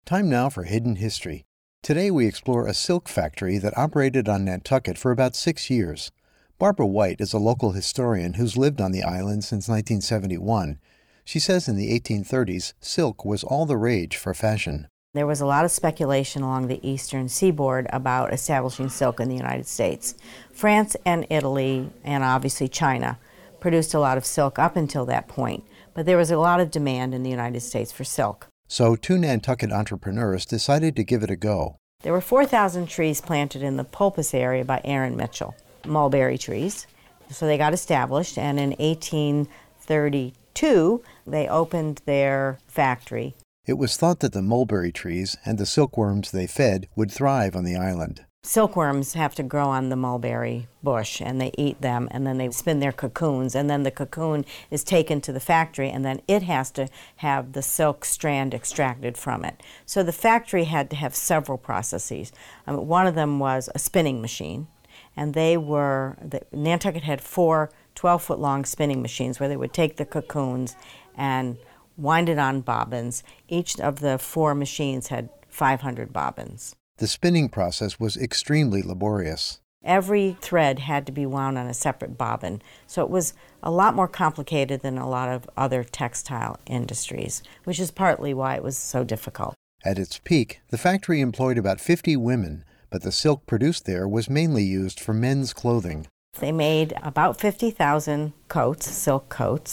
Time now for Hidden History. Today we explore a silk factory that operated on Nantucket for about 6 years. Barbara White is a local historian who's lived on the island since 1971. She says in the 1830s, silk was all the rage for fashion. There was a lot of speculation along the eastern seaboard about establishing silk in the United States. France and Italy, and obviously China, produced a lot of silk up until that point, but there was a lot of demand in the United States for silk. So 2 Nantucket entrepreneurs decided to give it a go. There were 4,000 trees planted in the Pulpus area by Aaron Mitchell, mulberry trees. So they got established, and in 1832, they opened their factory. It was thought that the mulberry trees and the silkworms they fed would thrive on the island. Silkworms have to grow on the mulberry bush, and they eat them, and then they spin their cocoons, and then the cocoon is taken to the factory, and then it has to have the silk strand extracted from it. So the factory had to have several processes. One of them was a spinning machine, and Nantucket had 4 12-foot-long spinning machines where they would take the cocoons and wind it on bobbins. Each of the 4 machines had 500 bobbins. The spinning process was extremely laborious. Every thread had to be wound on a separate bobbin, so it was a lot more complicated than a lot of other textile industries, which is partly why it was so difficult. At its peak, the factory employed about 50 women, but the silk produced there was mainly used for men's clothing. They made about 50,000 coats, silk coats,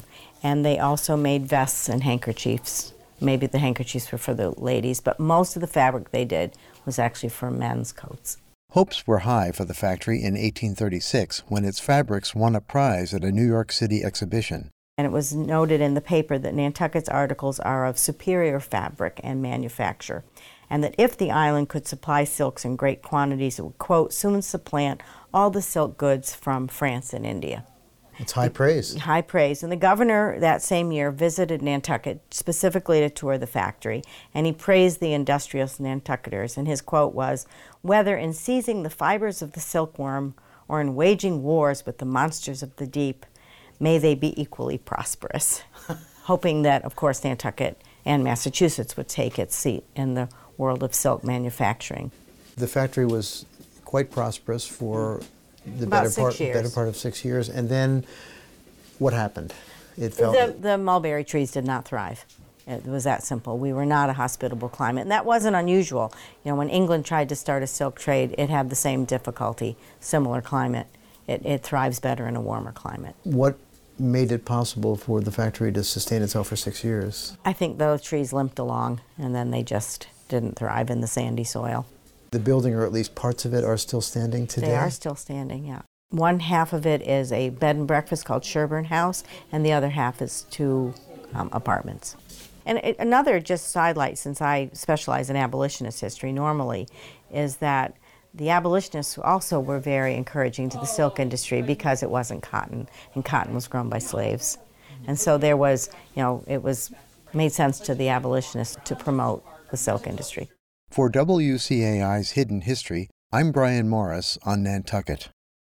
and they also made vests and handkerchiefs. Maybe the handkerchiefs were for the ladies, but most of the fabric they did was actually for men's coats. Hopes were high for the factory in 1836 when its fabrics won a prize at a New York City exhibition. And it was noted in the paper that Nantucket's articles are of superior fabric and manufacture, and that if the island could supply silks in great quantities, it would, quote, soon supplant all the silk goods from France and India. It's high praise. High praise. And the governor that same year visited Nantucket specifically to tour the factory, and he praised the industrious Nantucketers, and his quote was, "Whether in seizing the fibers of the silkworm or in waging wars with the monsters of the deep, may they be equally prosperous," hoping that, of course, Nantucket and Massachusetts would take its seat in the world of silk manufacturing. The factory was quite prosperous for the better part of 6 years, and then what happened? The mulberry trees did not thrive. It was that simple. We were not a hospitable climate, and that wasn't unusual. You know, when England tried to start a silk trade, it had the same difficulty, similar climate. It thrives better in a warmer climate. What made it possible for the factory to sustain itself for 6 years? I think those trees limped along, and then they just didn't thrive in the sandy soil. The building, or at least parts of it, are still standing today? They are still standing, yeah. One half of it is a bed and breakfast called Sherburne House, and the other half is 2 apartments. And another just sidelight, since I specialize in abolitionist history normally, is that the abolitionists also were very encouraging to the silk industry because it wasn't cotton, and cotton was grown by slaves. And so there was, made sense to the abolitionists to promote the silk industry. For WCAI's Hidden History, I'm Brian Morris on Nantucket.